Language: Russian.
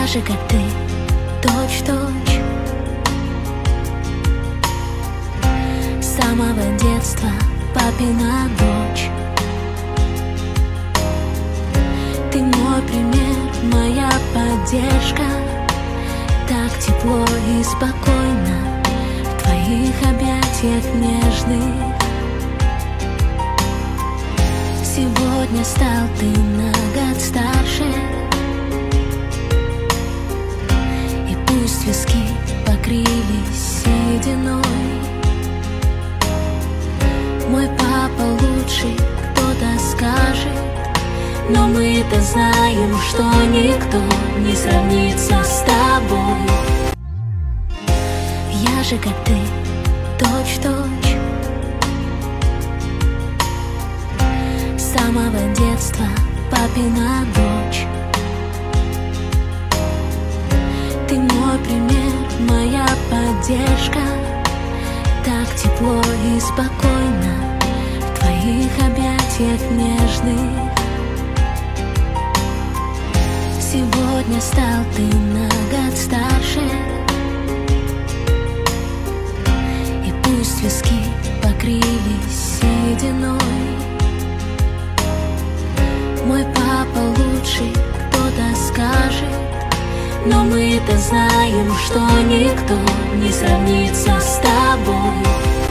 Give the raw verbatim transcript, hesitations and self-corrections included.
же, как ты, точь-в-точь. С самого детства папина дочь. Ты мой пример, моя поддержка. Так тепло и спокойно в твоих объятиях нежных. Сегодня стал ты на год старше, и пусть виски покрылись сединой. Мой папа лучший, кто-то скажет, но мы-то знаем, что никто не сравнится с тобой. Я же, как ты, точь-в-точь. С самого детства папина дочь. Ты мой пример, моя поддержка. Так тепло и спокойно в твоих объятиях нежных. Сегодня стал ты на год старше, и пусть виски покрылись сединой. Мой папа лучший, кто-то скажет, но мы-то знаем, что никто не сравнится с тобой.